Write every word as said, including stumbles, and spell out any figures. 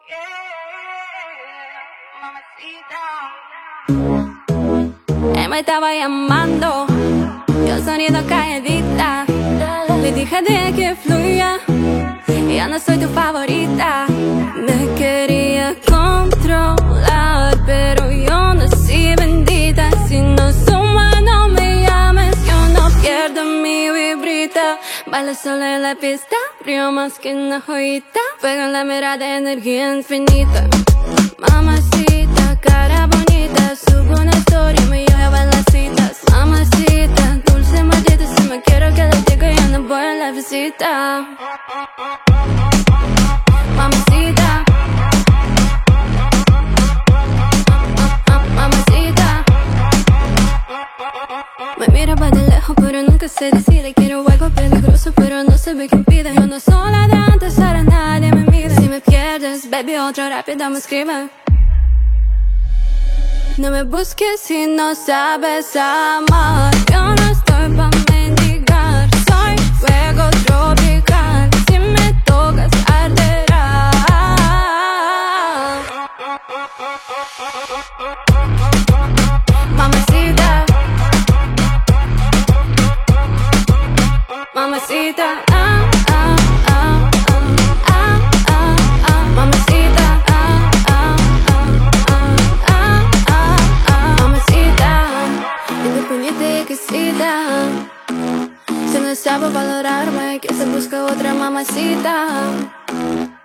Él me estaba llamando, yo sonido calladita. Le dije de que fluya, ya no soy tu favorita. Me quería controlar, pero yo nací bendita. Si no suma, no me llames, yo no pierdo mi vibrita. Baila sola en la pista, brillo más que una joyita. Fuego en la mirada, energía infinita. Mamacita, cara bonita, subo una historia y me lleva a las citas. Mamacita, dulce maldita, si me quiero quedar digo yo no voy a la visita. Mamacita, mamacita. Me mira va de lejos pero nunca se decide. Quiero algo peligroso pero no se ve quién pide. Yo no soy la de antes, ahora nadie me mide. Si me pierdes, baby, otro rápido me escribe. No me busques si no sabes amar. Yo no estoy pa' mendigar. Soy fuego tropical. Si me tocas arderá. Mamacita, mamacita, ah, ah, ah, ah, ah, ah, ah, mamacita, ah, ah, ah, ah, ah, ah, mamacita, independiente y quesita. Si no sabe valorarme, que se busca otra mamacita.